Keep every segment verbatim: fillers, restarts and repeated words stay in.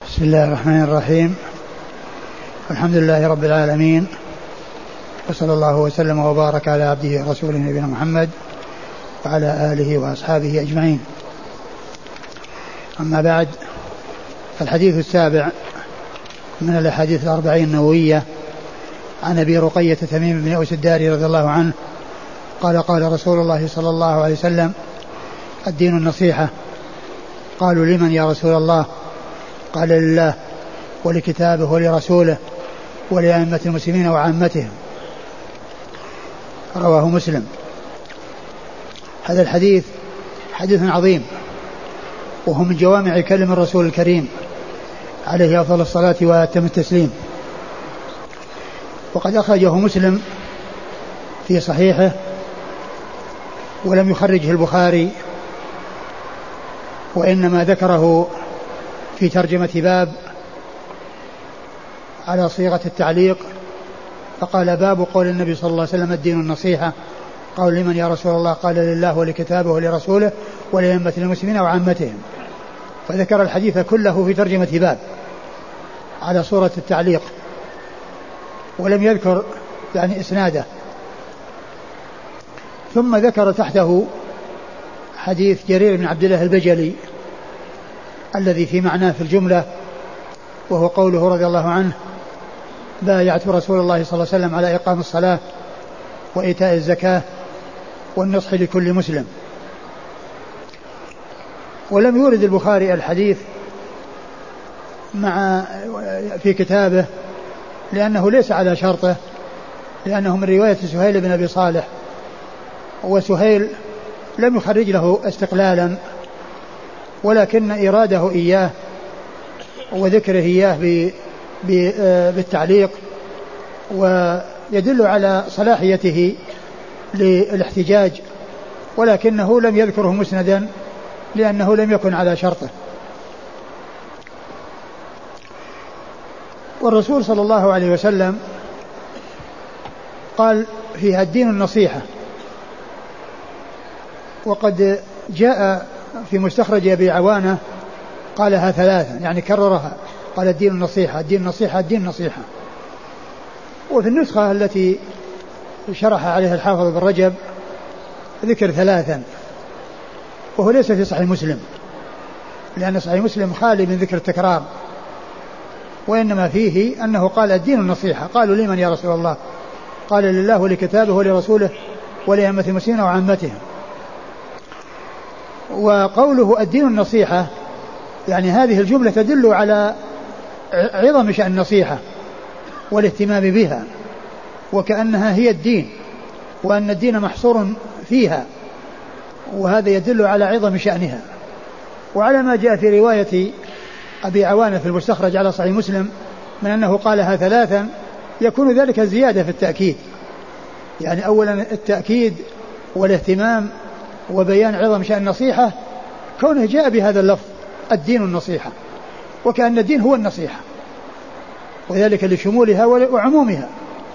بسم الله الرحمن الرحيم. الحمد لله رب العالمين، وصلى الله وسلم وبارك على عبده ورسوله نبينا محمد وعلى آله وأصحابه أجمعين. أما بعد، فالحديث السابع من الأحاديث الأربعين النووية عن أبي رقية تميم بن أوس الداري رضي الله عنه قال قال رسول الله صلى الله عليه وسلم: الدين النصيحة. قالوا: لمن يا رسول الله؟ قال: لله ولكتابه ولرسوله ولأئمة المسلمين وعامتهم. رواه مسلم. هذا الحديث حديث عظيم، وهو من جوامع كلم الرسول الكريم عليه أفضل الصلاة وأتم التسليم. وقد أخرجه مسلم في صحيحه، ولم يخرجه البخاري، وإنما ذكره في ترجمة باب على صيغة التعليق، فقال: باب قول النبي صلى الله عليه وسلم: الدين النصيحة. قال: لمن يا رسول الله؟ قال: لله ولكتابه ولرسوله ولأئمة المسلمين وعامتهم. فذكر الحديث كله في ترجمة باب على صورة التعليق، ولم يذكر يعني إسناده. ثم ذكر تحته حديث جرير بن عبد الله البجلي الذي في معناه في الجملة، وهو قوله رضي الله عنه: بايعت رسول الله صلى الله عليه وسلم على إقام الصلاة وإيتاء الزكاة والنصح لكل مسلم. ولم يورد البخاري الحديث مع في كتابه لأنه ليس على شرطه، لأنه من رواية سهيل بن أبي صالح، وسهيل لم يخرج له استقلالا، ولكن إراده إياه وذكره إياه بالتعليق ويدل على صلاحيته للاحتجاج، ولكنه لم يذكره مسندا لأنه لم يكن على شرطه. والرسول صلى الله عليه وسلم قال فيها: الدين النصيحة. وقد جاء في مستخرج أبي عوانة قالها ثلاثا، يعني كررها، قال: الدين النصيحة، الدين النصيحة، الدين النصيحة. وفي النسخة التي شرح عليها الحافظ بن رجب ذكر ثلاثا، وهو ليس في صحيح مسلم، لأن صحيح مسلم خالي من ذكر التكرار، وإنما فيه أنه قال: الدين النصيحة. قالوا: لمن يا رسول الله؟ قال: لله ولكتابه ولرسوله ولأئمة المسلمين وعامتهم. وقوله الدين النصيحة يعني هذه الجملة تدل على عظم شأن النصيحة والاهتمام بها، وكأنها هي الدين، وأن الدين محصور فيها، وهذا يدل على عظم شأنها. وعلى ما جاء في رواية أبي عوانة في المستخرج على صحيح مسلم من أنه قالها ثلاثا، يكون ذلك زيادة في التأكيد، يعني أولا التأكيد والاهتمام وبيان عظم شأن النصيحة، كونه جاء بهذا اللفظ الدين النصيحة، وكأن الدين هو النصيحة، وذلك لشمولها وعمومها.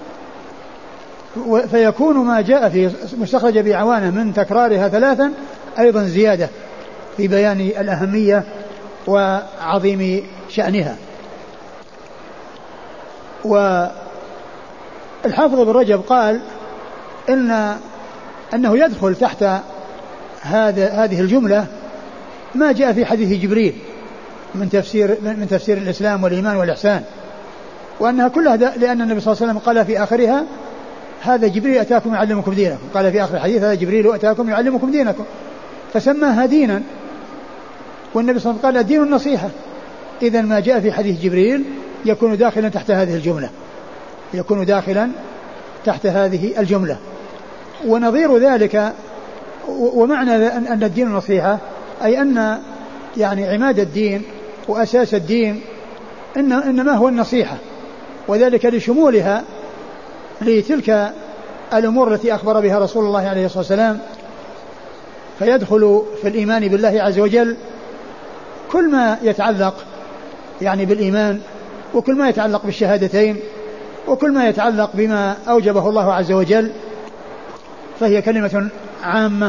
فيكون ما جاء في مستخرج أبي عوانة من تكرارها ثلاثا أيضا زيادة في بيان الأهمية وعظيم شأنها. والحافظ بن رجب قال إن أنه يدخل تحت هذا هذه الجملة ما جاء في حديث جبريل من تفسير من تفسير الإسلام والإيمان والإحسان، وأنها كلها لأن النبي صلى الله عليه وسلم قال في آخرها: هذا جبريل أتاكم يعلمكم دينكم. قال في آخر الحديث: هذا جبريل أتاكم يعلمكم دينكم، فسماها دينا، والنبي صلى الله عليه وسلم قال: الدين النصيحة. إذن ما جاء في حديث جبريل يكون داخلا تحت هذه الجملة، يكون داخلا تحت هذه الجملة. ونظير ذلك ومعنى أن الدين النصيحة أي أن يعني عماد الدين وأساس الدين إن إنما هو النصيحة، وذلك لشمولها لتلك الأمور التي أخبر بها رسول الله عليه الصلاة والسلام. فيدخل في الإيمان بالله عز وجل كل ما يتعلق يعني بالإيمان، وكل ما يتعلق بالشهادتين، وكل ما يتعلق بما أوجبه الله عز وجل، فهي كلمة عامة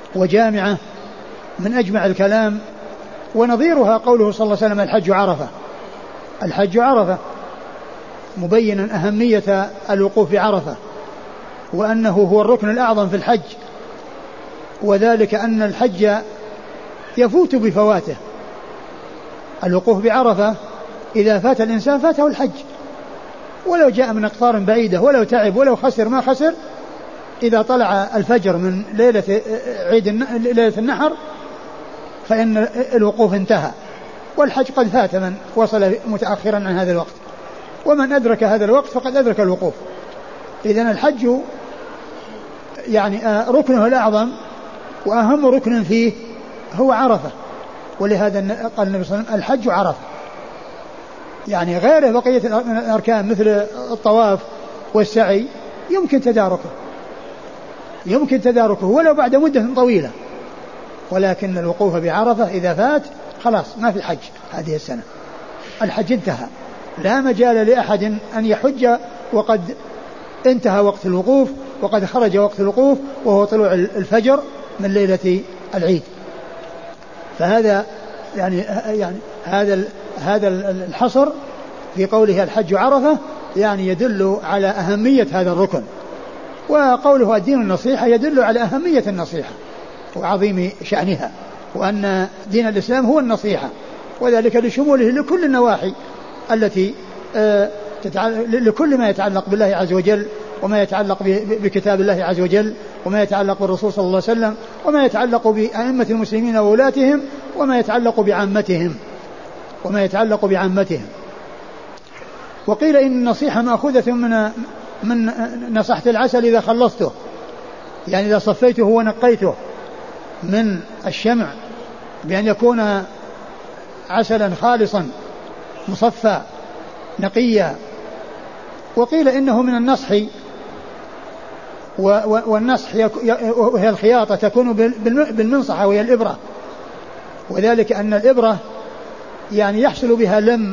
وجامعة من أجمع الكلام. ونظيرها قوله صلى الله عليه وسلم: الحج عرفة. الحج عرفة، مبينا أهمية الوقوف بعرفة، وأنه هو الركن الأعظم في الحج، وذلك أن الحج يفوت بفواته. الوقوف بعرفة إذا فات الإنسان فاته الحج، ولو جاء من أقطار بعيدة، ولو تعب، ولو خسر ما خسر، إذا طلع الفجر من ليلة عيد ليلة النحر فإن الوقوف انتهى، والحج قد فات من وصل متأخرا عن هذا الوقت، ومن أدرك هذا الوقت فقد أدرك الوقوف. إذن الحج يعني ركنه الأعظم وأهم ركن فيه هو عرفة، ولهذا قال النبي صلى الله عليه وسلم الحج عرفة، يعني غيره بقية الأركان مثل الطواف والسعي يمكن تداركه يمكن تداركه ولو بعد مدة طويلة، ولكن الوقوف بعرفة إذا فات خلاص ما في حج هذه السنة، الحج انتهى، لا مجال لأحد أن يحج وقد انتهى وقت الوقوف، وقد خرج وقت الوقوف وهو طلوع الفجر من ليلة العيد. فهذا يعني يعني هذا هذا الحصر في قوله الحج عرفة يعني يدل على أهمية هذا الركن، وقوله الدين النصيحة يدل على أهمية النصيحة وعظيم شأنها، وأن دين الإسلام هو النصيحة، وذلك لشموله لكل النواحي التي لكل ما يتعلق بالله عز وجل، وما يتعلق بكتاب الله عز وجل، وما يتعلق بالرسول صلى الله عليه وسلم، وما يتعلق بأئمة المسلمين وولاتهم، وما يتعلق بعامتهم وما يتعلق بعامتهم. وقيل إن النصيحة مأخوذة من من نصحت العسل إذا خلصته، يعني إذا صفيته ونقيته من الشمع بأن يكون عسلا خالصا مصفى نقيا. وقيل إنه من النصح، والنصح وهي الخياطة تكون بالمنصحة وهي الإبرة، وذلك أن الإبرة يعني يحصل بها لم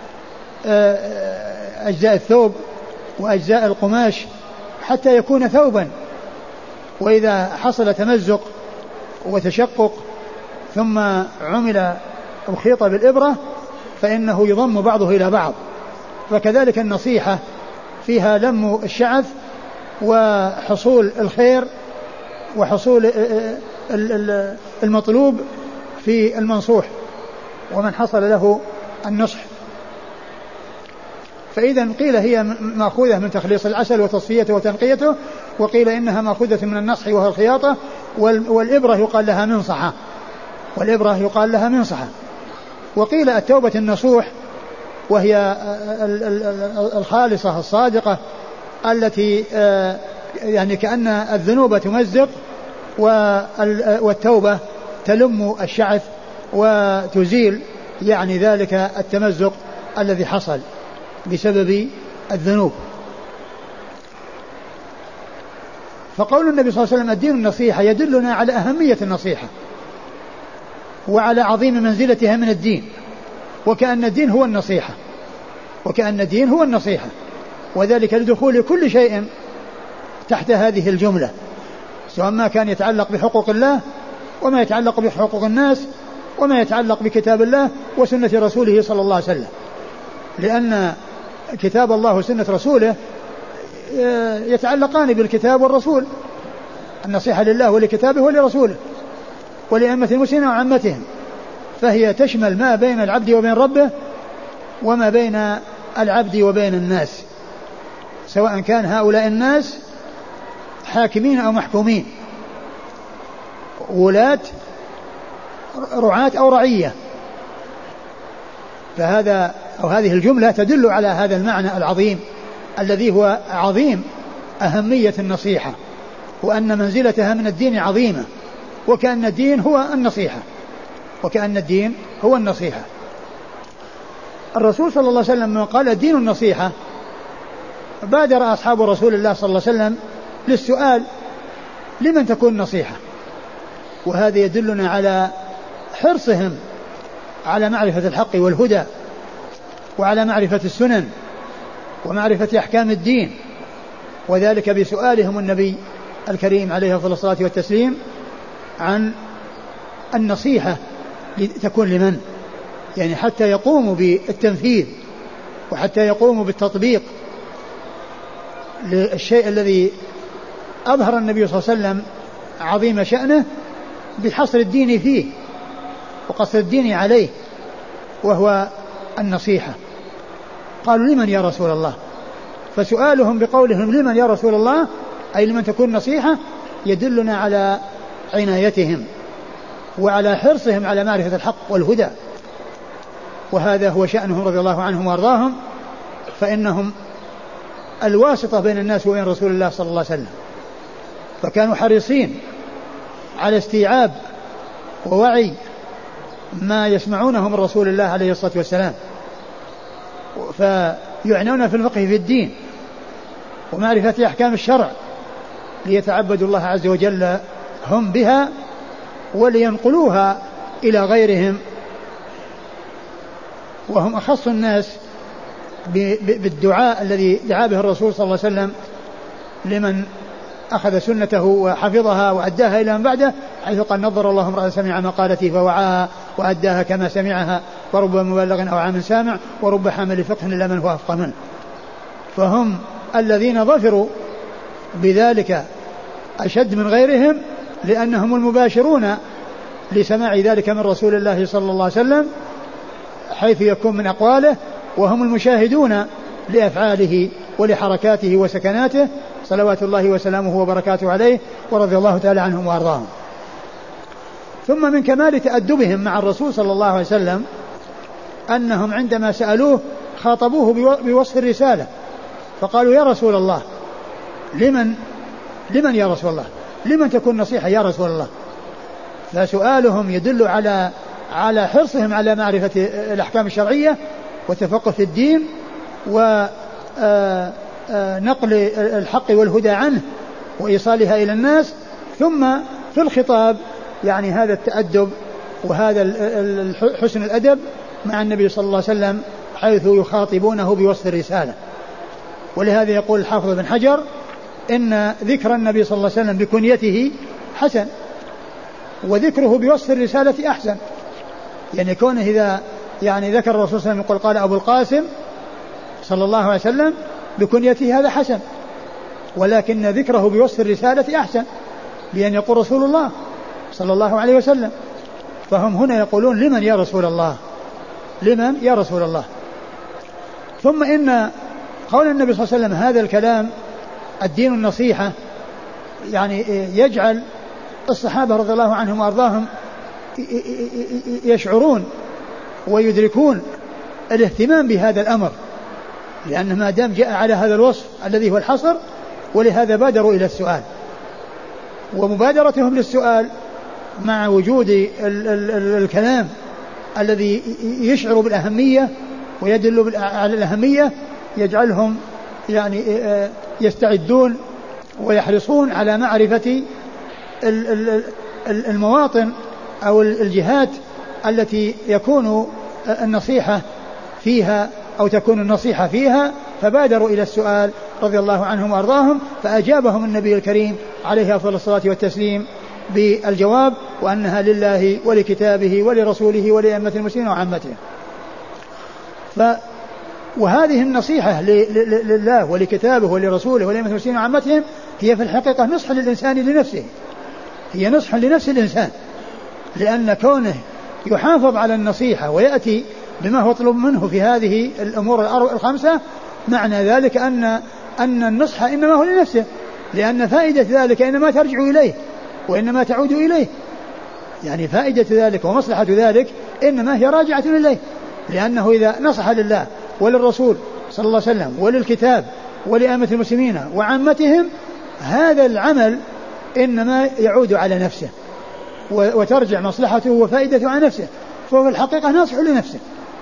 أجزاء الثوب وأجزاء القماش حتى يكون ثوبا، وإذا حصل تمزق وتشقق ثم عمل أو خيط بالإبرة فإنه يضم بعضه إلى بعض. فكذلك النصيحة فيها لم الشعث وحصول الخير وحصول المطلوب في المنصوح ومن حصل له النصح. فإذا قيل هي مأخوذة من تخليص العسل وتصفيته وتنقيته، وقيل إنها مأخوذة من النصح وهو الخياطة، والإبرة يقال لها منصحة والإبرة يقال لها منصحة. وقيل التوبة النصوح وهي الخالصة الصادقة التي يعني كأن الذنوب تمزق والتوبة تلم الشعث وتزيل يعني ذلك التمزق الذي حصل بسبب الذنوب. فقول النبي صلى الله عليه وسلم الدين النصيحة يدلنا على أهمية النصيحة وعلى عظيم منزلتها من الدين، وكأن الدين هو النصيحة وكأن الدين هو النصيحة وذلك لدخول كل شيء تحت هذه الجملة، سواء ما كان يتعلق بحقوق الله وما يتعلق بحقوق الناس وما يتعلق بكتاب الله وسنة رسوله صلى الله عليه وسلم، لأن كتاب الله وسنة رسوله يتعلقان بالكتاب والرسول، النصيحة لله ولكتابه ولرسوله ولأئمة المسلمين وعامتهم، فهي تشمل ما بين العبد وبين ربه وما بين العبد وبين الناس، سواء كان هؤلاء الناس حاكمين أو محكومين، ولاة رعاة أو رعية. فهذا أو هذه الجملة تدل على هذا المعنى العظيم الذي هو عظيم أهمية النصيحة، وأن منزلتها من الدين عظيمة، وكأن الدين هو النصيحة وكأن الدين هو النصيحة. الرسول صلى الله عليه وسلم قال الدين النصيحة، بادر أصحاب رسول الله صلى الله عليه وسلم للسؤال لمن تكون النصيحة، وهذا يدلنا على حرصهم على معرفة الحق والهدى وعلى معرفة السنن ومعرفة أحكام الدين، وذلك بسؤالهم النبي الكريم عليه أفضل الصلاة والتسليم عن النصيحة تكون لمن، يعني حتى يقوموا بالتنفيذ وحتى يقوموا بالتطبيق للشيء الذي أظهر النبي صلى الله عليه وسلم عظيم شأنه بحصر الدين فيه وقصر الدين عليه، وهو النصيحة. قالوا لمن يا رسول الله؟ فسؤالهم بقولهم لمن يا رسول الله أي لمن تكون نصيحة يدلنا على عنايتهم وعلى حرصهم على معرفة الحق والهدى، وهذا هو شأنهم رضي الله عنهم وارضاهم، فإنهم الواسطة بين الناس وبين رسول الله صلى الله عليه وسلم، فكانوا حريصين على استيعاب ووعي ما يسمعونه من رسول الله عليه الصلاة والسلام، فيعنون في الفقه في الدين ومعرفة أحكام الشرع ليتعبدوا الله عز وجل هم بها ولينقلوها إلى غيرهم، وهم أخص الناس بالدعاء الذي دعا به الرسول صلى الله عليه وسلم لمن أخذ سنته وحفظها وأداها إلى من بعده، حيث قال نظر الله امرأ سمع مقالتي فوعاها وأداها كما سمعها، ورب مبلغ أو عام سامع، ورب حامل فقه إلا من هو أفقه منه. فهم الذين ظفروا بذلك أشد من غيرهم، لأنهم المباشرون لسماع ذلك من رسول الله صلى الله عليه وسلم حيث يكون من أقواله، وهم المشاهدون لأفعاله ولحركاته وسكناته صلوات الله وسلامه وبركاته عليه، ورضي الله تعالى عنهم وأرضاهم. ثم من كمال تأدبهم مع الرسول صلى الله عليه وسلم أنهم عندما سألوه خاطبوه بوصف الرسالة، فقالوا يا رسول الله لمن لمن يا رسول الله لمن تكون نصيحة يا رسول الله؟ فسؤالهم يدل على على حرصهم على معرفة الأحكام الشرعية والتفقه في الدين ونقل الحق والهدى عنه وإيصالها إلى الناس. ثم في الخطاب يعني هذا التأدب وهذا حسن الأدب مع النبي صلى الله عليه وسلم حيث يخاطبونه بوصف الرسالة. ولهذا يقول الحافظ بن حجر إن ذكر النبي صلى الله عليه وسلم بكنيته حسن، وذكره بوصف الرسالة أحسن. يعني كونه إذا يعني ذكر الرسول صلى الله عليه وسلم يقول قال أبو القاسم صلى الله عليه وسلم بكنيته هذا حسن، ولكن ذكره بوصف الرسالة أحسن، بأن يقول رسول الله صلى الله عليه وسلم. فهم هنا يقولون لمن يا رسول الله لمن يا رسول الله. ثم إن قول النبي صلى الله عليه وسلم هذا الكلام الدين النصيحة يعني يجعل الصحابة رضي الله عنهم وأرضاهم يشعرون ويدركون الاهتمام بهذا الأمر، لأن ما دام جاء على هذا الوصف الذي هو الحصر، ولهذا بادروا إلى السؤال. ومبادرتهم للسؤال مع وجود ال ال ال الكلام الذي يشعر بالأهمية ويدل على الأهمية يجعلهم يعني يستعدون ويحرصون على معرفة المواطن أو الجهات التي يكون النصيحة فيها أو تكون النصيحة فيها، فبادروا إلى السؤال رضي الله عنهم وأرضاهم، فأجابهم النبي الكريم عليه أفضل الصلاة والتسليم بالجواب وأنها لله ولكتابه ولرسوله ولأئمة المسلمين وعامته. ف وهذه النصيحة لله ولكتابه ولرسوله ولأئمة المسلمين وعامتهم هي في الحقيقة نصح للإنسان لنفسه، هي نصح لنفس الإنسان، لأن كونه يحافظ على النصيحة ويأتي بما هو طلب منه في هذه الأمور الخمسة، معنى ذلك أن أن النصح إنما هو لنفسه، لأن فائدة ذلك إنما ترجع إليه وإنما تعود إليه، يعني فائدة ذلك ومصلحة ذلك إنما هي راجعة إليه، لأنه إذا نصح لله وللرسول صلى الله عليه وسلم وللكتاب ولأئمة المسلمين وعامتهم، هذا العمل إنما يعود على نفسه وترجع مصلحته وفائدته عن نفسه، فهو في الحقيقة نصح لنفسه،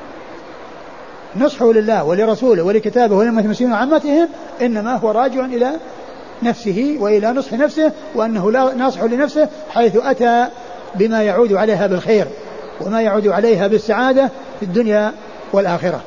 نصحه لله ولرسوله ولكتابه ولأئمة المسلمين وعامتهم إنما هو راجع إلى نفسه وإلى نصح نفسه، وأنه لا ناصح لنفسه حيث أتى بما يعود عليها بالخير وما يعود عليها بالسعادة في الدنيا والآخرة.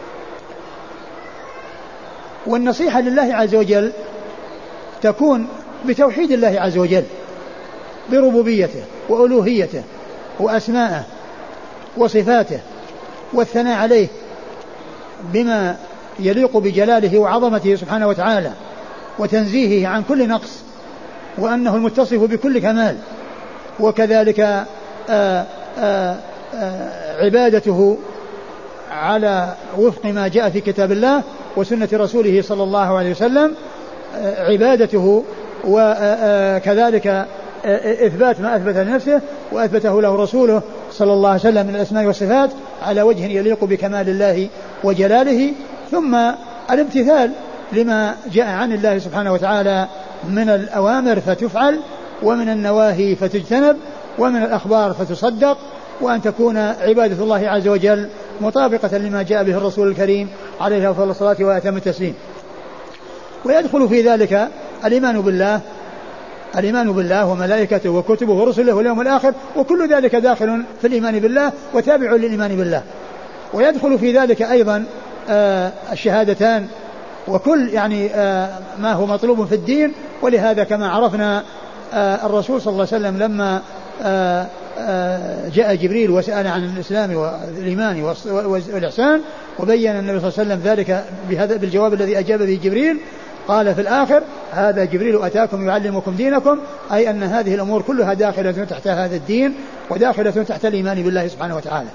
والنصيحة لله عز وجل تكون بتوحيد الله عز وجل بربوبيته وألوهيته وأسمائه وصفاته، والثناء عليه بما يليق بجلاله وعظمته سبحانه وتعالى وتنزيهه عن كل نقص، وأنه المتصف بكل كمال. وكذلك آآ آآ آآ عبادته على وفق ما جاء في كتاب الله وسنة رسوله صلى الله عليه وسلم، عبادته وكذلك إثبات ما أثبت لنفسه وأثبته له رسوله صلى الله عليه وسلم من الأسماء والصفات على وجه يليق بكمال الله وجلاله، ثم الامتثال لما جاء عن الله سبحانه وتعالى من الأوامر فتفعل، ومن النواهي فتجتنب، ومن الأخبار فتصدق، وأن تكون عبادة الله عز وجل مطابقة لما جاء به الرسول الكريم عليه أفضل الصلاة وأتم التسليم. ويدخل في ذلك الإيمان بالله الإيمان بالله وملائكته وكتبه ورسله واليوم الآخر، وكل ذلك داخل في الإيمان بالله وتابع للإيمان بالله. ويدخل في ذلك أيضا آه الشهادتان وكل يعني آه ما هو مطلوب في الدين. ولهذا كما عرفنا آه الرسول صلى الله عليه وسلم لما آه آه جاء جبريل وسأل عن الإسلام والإيمان والإحسان، وبين النبي صلى الله عليه وسلم ذلك بهذا بالجواب الذي أجاب به جبريل، قال في الآخر: هذا جبريل أتاكم يعلمكم دينكم، أي أن هذه الأمور كلها داخلة تحت هذا الدين وداخلة تحت الإيمان بالله سبحانه وتعالى.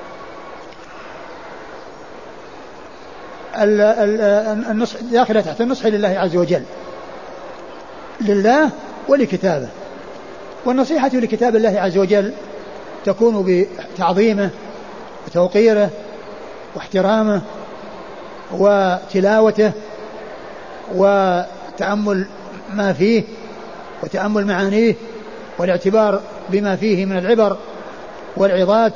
النصح داخلة تحت النصح لله عز وجل، لله ولكتابه. والنصيحة لكتاب الله عز وجل تكون بتعظيمه وتوقيره واحترامه وتلاوته وتأمل ما فيه وتأمل معانيه والاعتبار بما فيه من العبر والعظات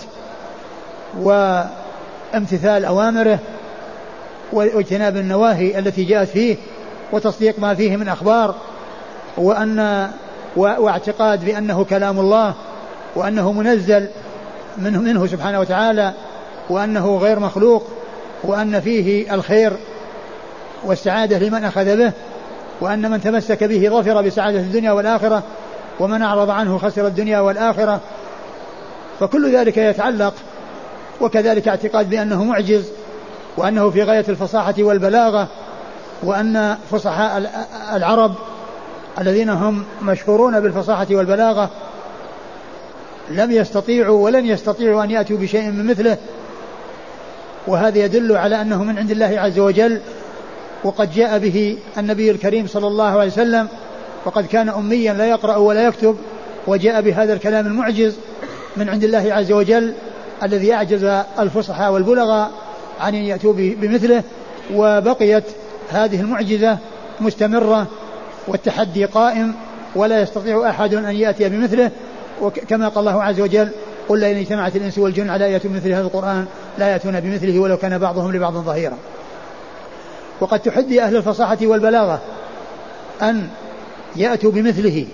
وامتثال أوامره واجتناب النواهي التي جاءت فيه وتصديق ما فيه من أخبار، وأن واعتقاد بأنه كلام الله وأنه منزل منه, منه سبحانه وتعالى، وأنه غير مخلوق، وأن فيه الخير والسعادة لمن أخذ به، وأن من تمسك به ظفر بسعادة الدنيا والآخرة، ومن أعرض عنه خسر الدنيا والآخرة. فكل ذلك يتعلق. وكذلك اعتقاد بأنه معجز، وأنه في غاية الفصاحة والبلاغة، وأن فصحاء العرب الذين هم مشهورون بالفصاحة والبلاغة لم يستطيعوا ولن يستطيعوا أن يأتوا بشيء من مثله. وهذا يدل على أنه من عند الله عز وجل، وقد جاء به النبي الكريم صلى الله عليه وسلم، وقد كان أميا لا يقرأ ولا يكتب، وجاء بهذا الكلام المعجز من عند الله عز وجل الذي أعجز الفصحاء والبلغاء عن أن يأتوا بمثله. وبقيت هذه المعجزة مستمرة والتحدي قائم، ولا يستطيع أحد أن يأتي بمثله. وكما قال الله عز وجل: قل لئن اجتمعت الإنس والجن على يأتوا بمثل هذا القرآن لا يأتون بمثله ولو كان بعضهم لبعض ظهيرا. وقد تحدي أهل الفصاحة والبلاغة أن يأتوا بمثله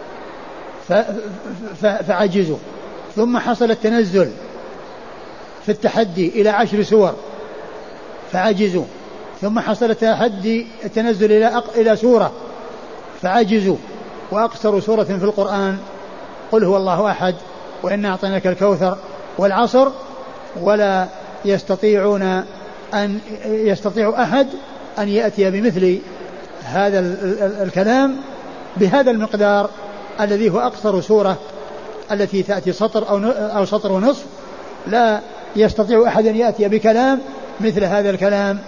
فعجزوا، ثم حصل التنزل في التحدي إلى عشر سور فعجزوا، ثم حصل التحدي التنزل إلى إلى سورة فعجزوا، وأقصر سورة في القرآن قل هو الله أحد وإنا أعطيناك الكوثر والعصر. ولا يستطيعون أن يستطيع أحد أن يأتي بمثل هذا الكلام بهذا المقدار الذي هو أقصر سورة التي تأتي سطر أو أو سطر ونصف. لا يستطيع أحد أن يأتي بكلام مثل هذا الكلام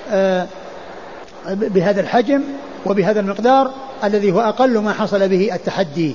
بهذا الحجم وبهذا المقدار الذي هو أقل ما حصل به التحدي.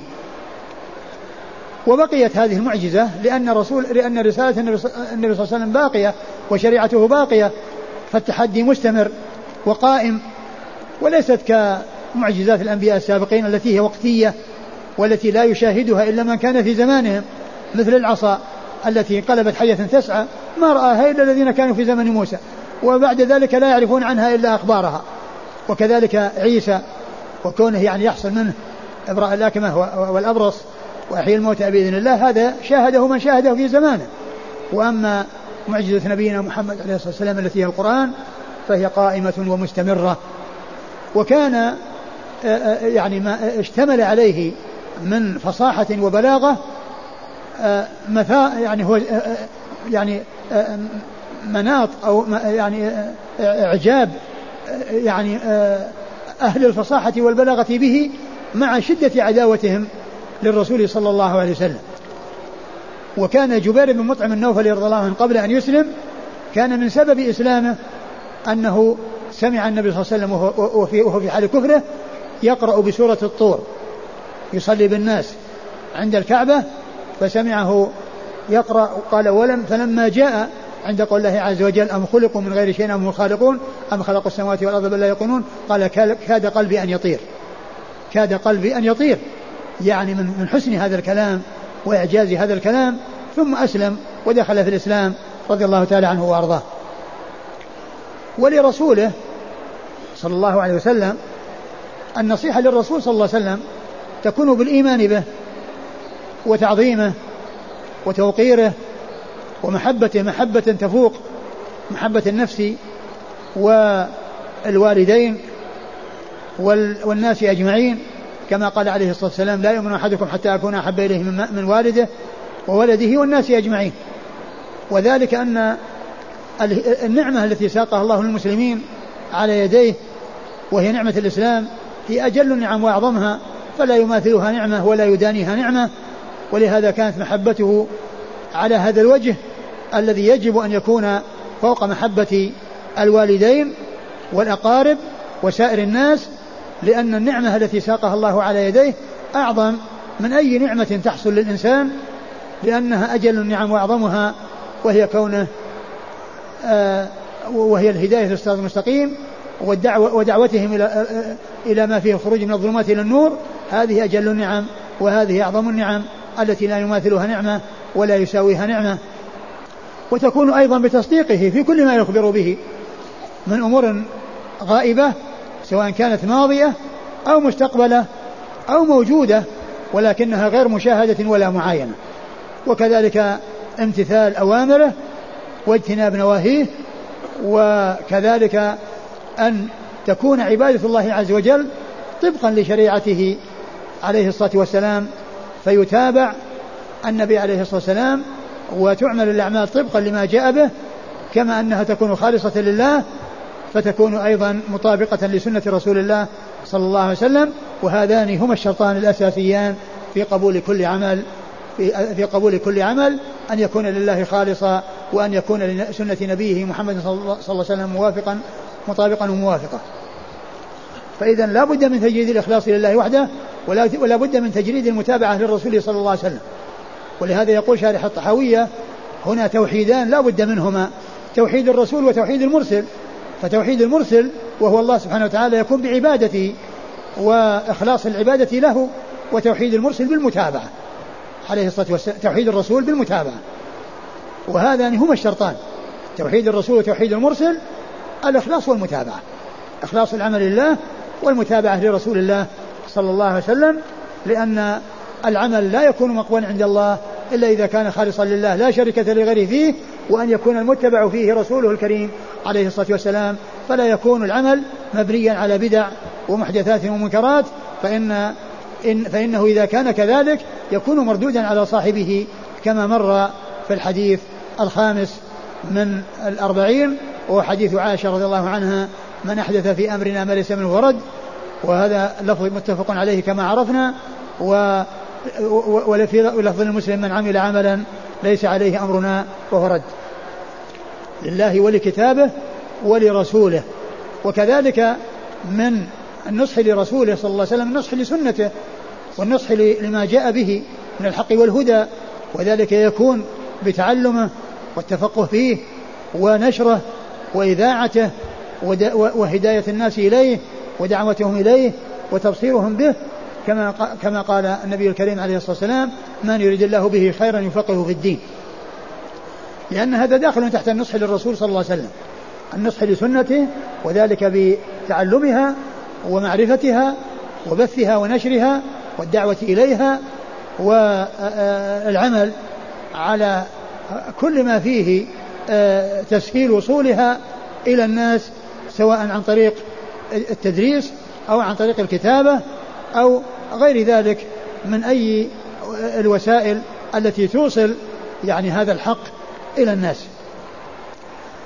وبقيت هذه المعجزة لأن رسول لأن رسالة النبي صلى الله عليه وسلم باقية وشريعته باقية، فالتحدي مستمر وقائم، وليست كمعجزات الأنبياء السابقين التي هي وقتية والتي لا يشاهدها إلا من كان في زمانهم، مثل العصا التي قلبت حية تسعى ما رآها إلا الذين كانوا في زمن موسى، وبعد ذلك لا يعرفون عنها إلا أخبارها. وكذلك عيسى وكونه يعني يحصل منه إبراء الأكمة والأبرص وأحيي الموتى بإذن الله، هذا شاهده من شاهده في زمانه. وأما معجزة نبينا محمد عليه الصلاة والسلام التي هي القرآن فهي قائمة ومستمرة. وكان يعني ما اشتمل عليه من فصاحة وبلاغة مثا يعني هو يعني مناط أو يعني إعجاب يعني أهل الفصاحة والبلاغة به مع شدة عداوتهم للرسول صلى الله عليه وسلم. وكان جبير بن مطعم النوفلي رضي الله عنه قبل أن يسلم كان من سبب إسلامه أنه سمع النبي صلى الله عليه وسلم وهو في حال كفره يقرأ بسورة الطور يصلي بالناس عند الكعبة فسمعه يقرأ قال ولم فلما جاء عند قول الله عز وجل أم خلقوا من غير شيء أم هم الخالقون أم خلقوا السماوات والأرض بل لا يوقنون قال كاد قلبي أن يطير كاد قلبي أن يطير يعني من حسن هذا الكلام وإعجاز هذا الكلام ثم أسلم ودخل في الإسلام رضي الله تعالى عنه وأرضاه. ولرسوله صلى الله عليه وسلم النصيحة للرسول صلى الله عليه وسلم تكون بالإيمان به وتعظيمه وتوقيره ومحبته محبة تفوق محبة النفس والوالدين والناس أجمعين كما قال عليه الصلاة والسلام لا يؤمن أحدكم حتى أكون أحب إليه من والده وولده والناس أجمعين. وذلك أن النعمة التي ساقها الله للمسلمين على يديه وهي نعمة الإسلام هي أجل النعم وأعظمها فلا يماثلها نعمة ولا يدانيها نعمة. ولهذا كانت محبته على هذا الوجه الذي يجب أن يكون فوق محبة الوالدين والأقارب وسائر الناس لأن النعمة التي ساقها الله على يديه أعظم من أي نعمة تحصل للإنسان لأنها أجل النعم وأعظمها وهي كونه آه وهي الهداية للصراط المستقيم والدعوة ودعوتهم إلى, آه إلى ما فيه خروج من الظلمات إلى النور. هذه أجل النعم وهذه أعظم النعم التي لا يماثلها نعمة ولا يساويها نعمة. وتكون أيضا بتصديقه في كل ما يخبر به من أمور غائبة سواء كانت ماضية أو مستقبلة أو موجودة ولكنها غير مشاهدة ولا معاينة. وكذلك امتثال أوامره واجتناب نواهيه. وكذلك أن تكون عبادة الله عز وجل طبقا لشريعته عليه الصلاة والسلام فيتابع النبي عليه الصلاة والسلام وتعمل الأعمال طبقا لما جاء به كما أنها تكون خالصة لله فتكون أيضا مطابقة لسنة رسول الله صلى الله عليه وسلم. وهذان هما الشرطان الأساسيان في قبول كل عمل في, في قبول كل عمل أن يكون لله خالصا وأن يكون لسنة نبيه محمد صلى الله عليه وسلم موافقا مطابقا وموافقا. فإذا لا بد من تجريد الإخلاص لله وحده ولا بد من تجريد المتابعة للرسول صلى الله عليه وسلم. ولهذا يقول شارح الطحاوية هنا توحيدان لا بد منهما توحيد الرسول وتوحيد المرسل. فتوحيد المرسل وهو الله سبحانه وتعالى يكون بعبادته وإخلاص العبادة له وتوحيد المرسل بالمتابعة عليه الصلاة والسلام توحيد الرسول بالمتابعة. وهذان هما الشرطان توحيد الرسول وتوحيد المرسل الإخلاص والمتابعة إخلاص العمل لله والمتابعة لرسول الله صلى الله عليه وسلم لأن العمل لا يكون مقبولا عند الله إلا إذا كان خالصا لله لا شركة لغيره فيه وأن يكون المتبع فيه رسوله الكريم عليه الصلاة والسلام فلا يكون العمل مبنيا على بدع ومحدثات ومنكرات فإن إن فإنه إذا كان كذلك يكون مردودا على صاحبه كما مر في الحديث الخامس من الأربعين وهو حديث عائشة رضي الله عنها من أحدث في أمرنا ما ليس منه ورد. وهذا لفظ متفق عليه كما عرفنا. وفي لفظ المسلم من عمل عملا ليس عليه أمرنا وهو رد لله ولكتابه ولرسوله. وكذلك من النصح لرسوله صلى الله عليه وسلم النصح لسنته والنصح لما جاء به من الحق والهدى وذلك يكون بتعلمه والتفقه فيه ونشره وإذاعته وهداية الناس إليه ودعوتهم إليه وتبصيرهم به كما كما قال النبي الكريم عليه الصلاة والسلام من يريد الله به خيرا يفقهه في الدين. لأن هذا داخل تحت النصح للرسول صلى الله عليه وسلم النصح لسنته وذلك بتعلمها ومعرفتها وبثها ونشرها والدعوة إليها والعمل على كل ما فيه تسهيل وصولها إلى الناس سواء عن طريق التدريس أو عن طريق الكتابة أو غير ذلك من أي الوسائل التي توصل يعني هذا الحق إلى الناس.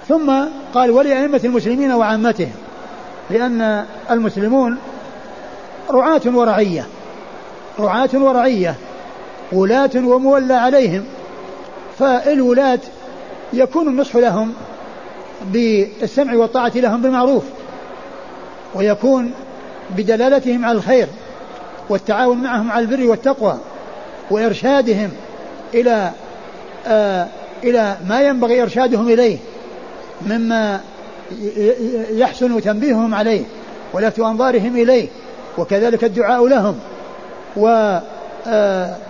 ثم قال ولأئمة المسلمين وعامتهم، لأن المسلمون رعاة ورعية، رعاة ورعية، ولاة ومولى عليهم، فالولاة يكون النصح لهم بالسمع والطاعة لهم بالمعروف، ويكون بدلالتهم على الخير والتعاون معهم على البر والتقوى، وإرشادهم إلى آه إلى ما ينبغي إرشادهم إليه مما يحسن تنبيههم عليه ولفت أنظارهم إليه، وكذلك الدعاء لهم وترك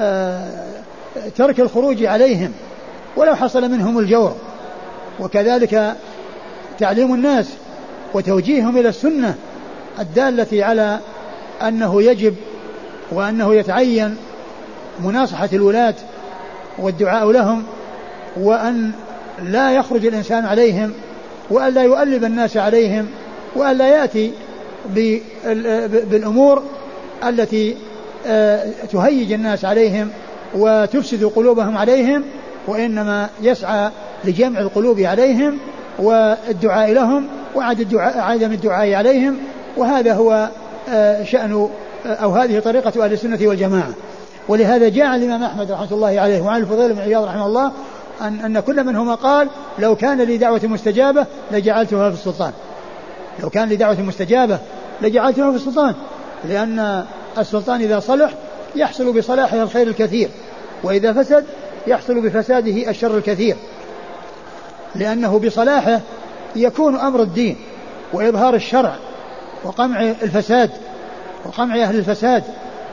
الخروج عليهم ولو حصل منهم الجور، وكذلك تعليم الناس وتوجيههم إلى السنة الدالة على أنه يجب وأنه يتعين مناصحة الولاة والدعاء لهم، وأن لا يخرج الإنسان عليهم، وأن لا يؤلب الناس عليهم، وأن لا يأتي بالأمور التي تهيج الناس عليهم وتفسد قلوبهم عليهم، وإنما يسعى لجمع القلوب عليهم والدعاء لهم وعدم الدعاء عليهم. وهذا هو شأن أو هذه طريقة أهل السنة والجماعة. ولهذا جاء الإمام أحمد رحمة الله عليه وعن الفضيل بن عياض رحمه الله أن, أن كل منهما قال لو كان لي دعوة مستجابة لجعلتها في السلطان، لو كان لي دعوة مستجابة لجعلتها في السلطان، لأن السلطان إذا صلح يحصل بصلاحه الخير الكثير، وإذا فسد يحصل بفساده الشر الكثير، لأنه بصلاحه يكون أمر الدين وإظهار الشرع وقمع الفساد وقمع أهل الفساد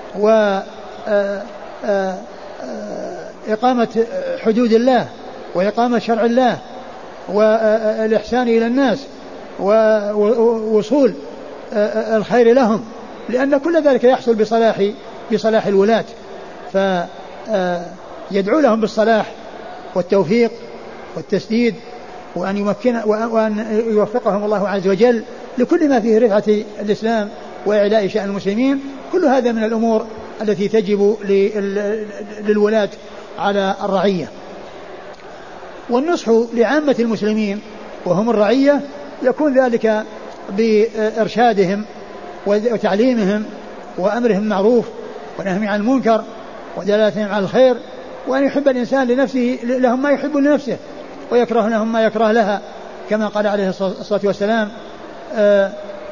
وإقامة حدود الله وإقامة شرع الله والإحسان إلى الناس ووصول الخير لهم، لأن كل ذلك يحصل بصلاح بصلاح الولاة، فيدعو لهم بالصلاح والتوفيق والتسديد، وأن يمكن وأن يوفقهم الله عز وجل لكل ما فيه رفعة الإسلام وإعلاء شأن المسلمين. كل هذا من الأمور التي تجب للولاة على الرعية. والنصح لعامة المسلمين وهم الرعية يكون ذلك بإرشادهم وتعليمهم وأمرهم معروف ونهي عن المنكر ودلالتهم على الخير، وأن يحب الإنسان لنفسه لهم ما يحب لنفسه ويكره لهم ما يكره لها، كما قال عليه الصلاة والسلام آآ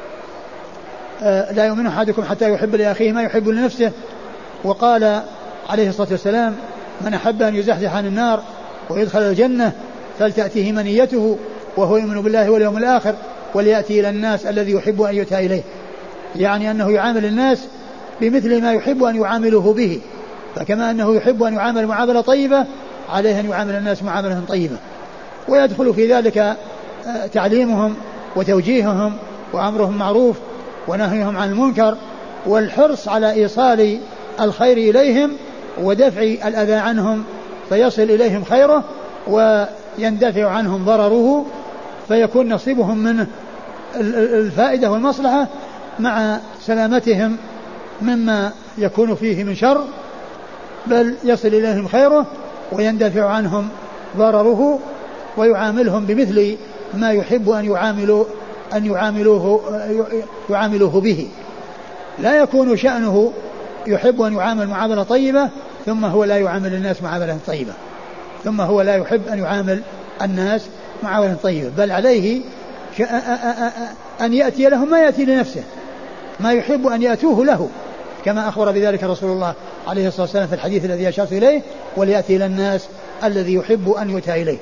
آآ لا يؤمن أحدكم حتى يحب لأخيه ما يحب لنفسه. وقال عليه الصلاة والسلام من أحب أن يزحزح عن النار ويدخل الجنة فلتأتيه منيته وهو يؤمن بالله واليوم الآخر وليأتي إلى الناس الذي يحب أن يؤتى إليه، يعني أنه يعامل الناس بمثل ما يحب أن يعامله به، فكما أنه يحب أن يعامل معاملة طيبة عليه أن يعامل الناس معاملة طيبة. ويدخل في ذلك تعليمهم وتوجيههم وأمرهم معروف ونهيهم عن المنكر، والحرص على إيصال الخير إليهم ودفع الأذى عنهم فيصل إليهم خيره ويندفع عنهم ضرره، فيكون نصيبهم منه الفائدة والمصلحة مع سلامتهم مما يكون فيه من شر، بل يصل إليهم خيره ويندفع عنهم ضرره، ويعاملهم بمثل ما يحب أن يعاملوا أن يعاملوه يعاملوه به. لا يكون شأنه يحب أن يعامل معاملة طيبة ثم هو لا يعامل الناس معاملة طيبة، ثم هو لا يحب أن يعامل الناس معاملة طيبة، بل عليه أن يأتي لهم ما يأتي لنفسه، ما يحب أن يأتوه له، كما أخبر بذلك رسول الله عليه الصلاة والسلام في الحديث الذي أشرت إليه وليأتي إلى الناس الذي يحب أن يؤتى إليه.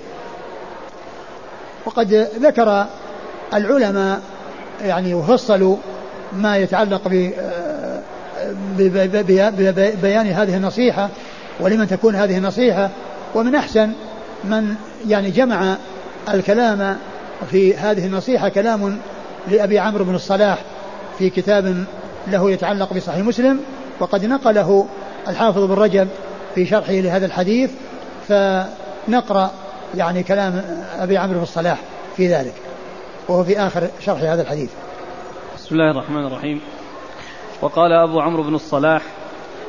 وقد ذكر العلماء يعني وفصلوا ما يتعلق ببيان هذه النصيحة ولمن تكون هذه النصيحة، ومن أحسن من يعني جمع الكلام في هذه النصيحة كلام لأبي عمرو بن الصلاح في كتاب له يتعلق بصحيح مسلم، وقد نقله الحافظ بن رجب في شرحه لهذا الحديث، فنقرأ يعني كلام أبي عمرو بن الصلاح في ذلك وهو في آخر شرح هذا الحديث. بسم الله الرحمن الرحيم. وقال أبو عمرو بن الصلاح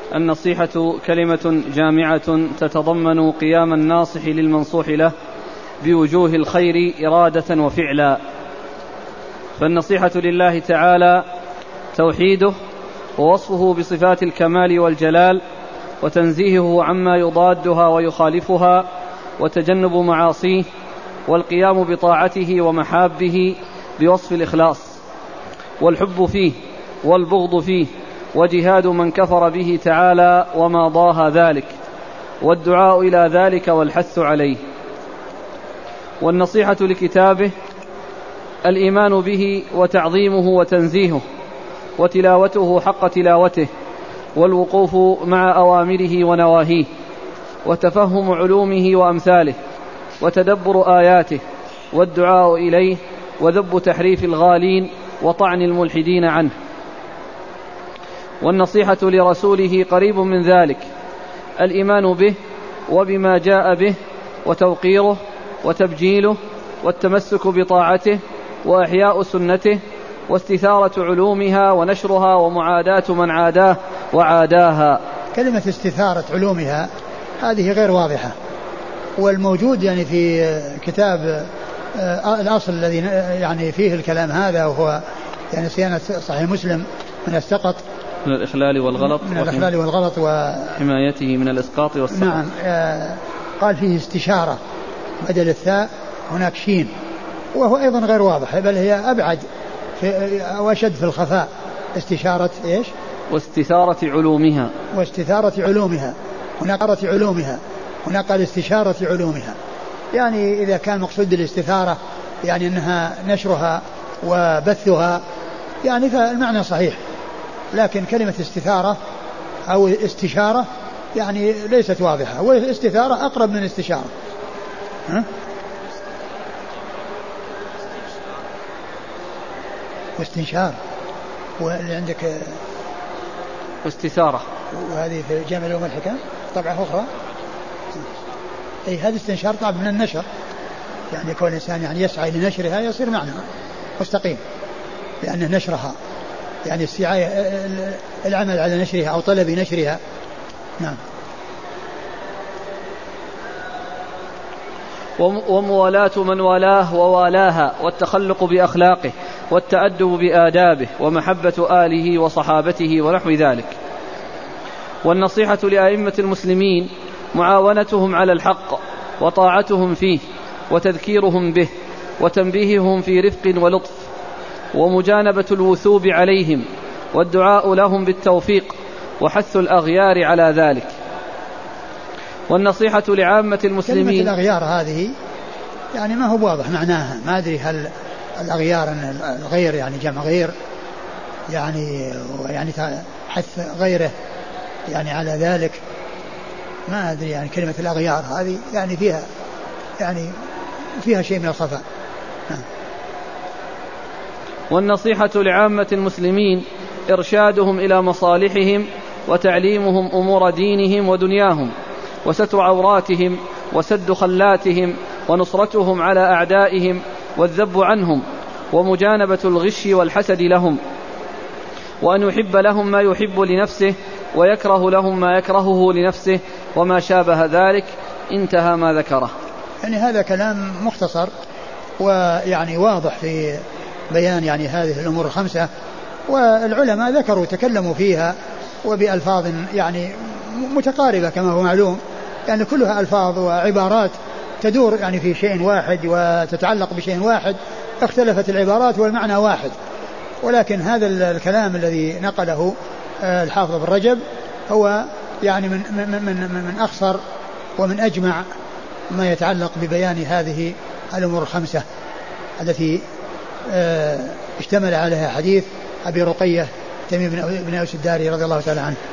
النصيحة كلمة جامعة تتضمن قيام الناصح للمنصوح له بوجوه الخير إرادة وفعلا. فالنصيحة لله تعالى توحيده ووصفه بصفات الكمال والجلال، وتنزيهه عما يضادها ويخالفها، وتجنب معاصيه، والقيام بطاعته ومحابه بوصف الإخلاص، والحب فيه والبغض فيه، وجهاد من كفر به تعالى وما ضاها ذلك، والدعاء إلى ذلك والحث عليه. والنصيحة لكتابه الإيمان به وتعظيمه وتنزيهه، وتلاوته حق تلاوته، والوقوف مع أوامره ونواهيه، وتفهم علومه وأمثاله، وتدبر آياته، والدعاء إليه، وذب تحريف الغالين وطعن الملحدين عنه. والنصيحة لرسوله قريب من ذلك، الإيمان به وبما جاء به، وتوقيره وتبجيله، والتمسك بطاعته، وإحياء سنته، واستثارة علومها ونشرها، ومعاداة من عاداه وعاداها. كلمة استثارة علومها هذه غير واضحة، والموجود يعني في كتاب الأصل الذي يعني فيه الكلام هذا، وهو يعني صيانة صحيح مسلم من السقط، من الإخلال والغلط من الإخلال والغلط وحمايته من الإسقاط والسقط. نعم. قال فيه استشارة بدل الثاء هناك شين، وهو أيضا غير واضح، بل هي أبعد وأشد في الخفاء. استشارة إيش؟ واستثارة علومها. واستثارة علومها. هناك قرة علومها، هناك قال استشارة علومها. يعني إذا كان مقصود الاستثارة يعني أنها نشرها وبثها يعني فالمعنى صحيح، لكن كلمة استثارة أو استشارة يعني ليست واضحة، والاستثارة أقرب من استشارة. ها؟ واستنشار، واللي عندك واستثارة، وهذه في جامع العلوم والحكم طبعة أخرى. أي هذا استنشار طبعا من النشر، يعني كل إنسان يعني يسعى لنشرها يصير معنى مستقيم، لأنه نشرها يعني السعي العمل على نشرها أو طلب نشرها. نعم. وموالاة من والاه ووالاها، والتخلق بأخلاقه، والتأدب بآدابه، ومحبة آله وصحابته ونحو ذلك. والنصيحة لأئمة المسلمين معاونتهم على الحق، وطاعتهم فيه، وتذكيرهم به، وتنبيههم في رفق ولطف، ومجانبة الوثوب عليهم، والدعاء لهم بالتوفيق، وحث الأغيار على ذلك. والنصيحة لعامة المسلمين. كلمة الأغيار هذه يعني ما هو واضح معناها، ما أدري هل الأغيار الغير يعني جمع غير يعني يعني حث غيره يعني على ذلك، ما أدري. يعني كلمة الأغيار هذه يعني فيها يعني فيها شيء من الخفاء. والنصيحة لعامة المسلمين إرشادهم إلى مصالحهم، وتعليمهم أمور دينهم ودنياهم، وستر عوراتهم، وسد خلاتهم، ونصرتهم على أعدائهم، والذب عنهم، ومجانبة الغش والحسد لهم، وأن يحب لهم ما يحب لنفسه، ويكره لهم ما يكرهه لنفسه، وما شابه ذلك. انتهى ما ذكره. يعني هذا كلام مختصر ويعني واضح في بيان يعني هذه الأمور الخمسة، والعلماء ذكروا تكلموا فيها وبألفاظ يعني متقاربة كما هو معلوم، يعني كلها ألفاظ وعبارات تدور يعني في شيء واحد وتتعلق بشيء واحد، اختلفت العبارات والمعنى واحد. ولكن هذا الكلام الذي نقله الحافظ ابن رجب هو يعني من, من, من, من أخصر ومن أجمع ما يتعلق ببيان هذه الأمور الخمسة التي اشتمل عليها حديث أبي رقية تميم بن أوس الداري رضي الله تعالى عنه.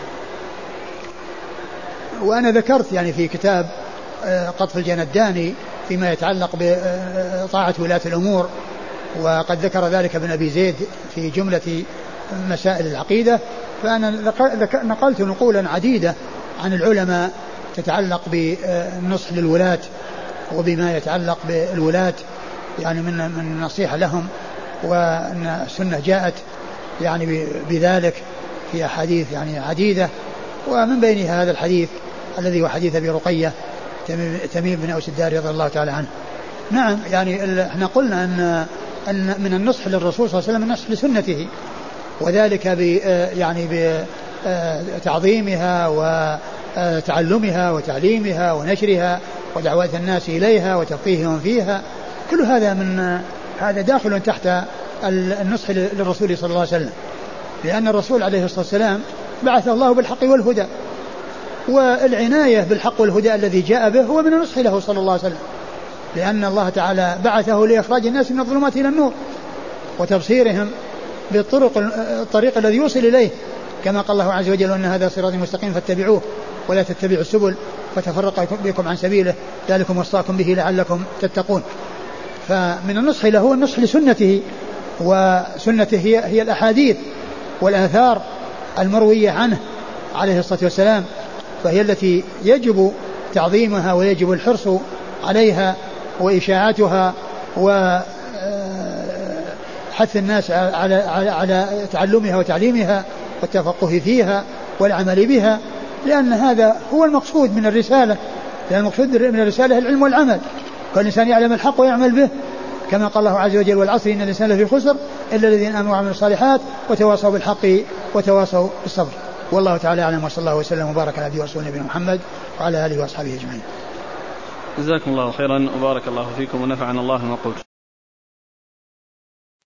وأنا ذكرت يعني في كتاب قطف الجنداني فيما يتعلق بطاعة ولاة الأمور، وقد ذكر ذلك ابن أبي زيد في جملة مسائل العقيدة، فأنا نقلت نقولا عديدة عن العلماء تتعلق بالنصح للولاة وبما يتعلق بالولاة يعني من من النصيحة لهم، وأن السنة جاءت يعني بذلك في أحاديث يعني عديدة، ومن بينها هذا الحديث الذي هو حديث أبي رقية تميم بن أوس الداري رضي الله تعالى عنه. نعم يعني احنا قلنا أن أن من النصح للرسول صلى الله عليه وسلم النصح لسنته، وذلك ب يعني بتعظيمها وتعلمها وتعليمها ونشرها ودعوة الناس إليها وتفقيههم فيها، كل هذا من هذا داخل تحت النصح للرسول صلى الله عليه وسلم، لأن الرسول عليه الصلاة والسلام بعث الله بالحق والهدى، والعناية بالحق والهدى الذي جاء به هو من النصح له صلى الله عليه وسلم، لأن الله تعالى بعثه لإخراج الناس من الظلمات إلى النور وتبصيرهم بالطرق الطريق الذي يوصل إليه، كما قال الله عز وجل أن هذا صراطي مستقيم فاتبعوه ولا تتبعوا السبل فتفرق بكم عن سبيله ذلكم وصاكم به لعلكم تتقون. فمن النصح له النصح لسنته، وسنته هي, هي الأحاديث والآثار المروية عنه عليه الصلاة والسلام، فهي التي يجب تعظيمها ويجب الحرص عليها وإشاعتها وحث الناس على, على, على تعلمها وتعليمها والتفقه فيها والعمل بها، لأن هذا هو المقصود من الرسالة، لأن المقصود من الرسالة العلم والعمل، فالإنسان يعلم الحق ويعمل به، كما قال الله عز وجل والعصر إن الإنسان لفي خسر إلا الذين آمنوا وعملوا الصالحات وتواصوا بالحق وتواصوا بالصبر. والله تعالى أعلم، وصلى الله وسلم وبارك على عبده ورسوله نبينا محمد وعلى آله وأصحابه أجمعين. جزاكم الله خيرا وبارك الله فيكم ونفعنا الله ما قلت.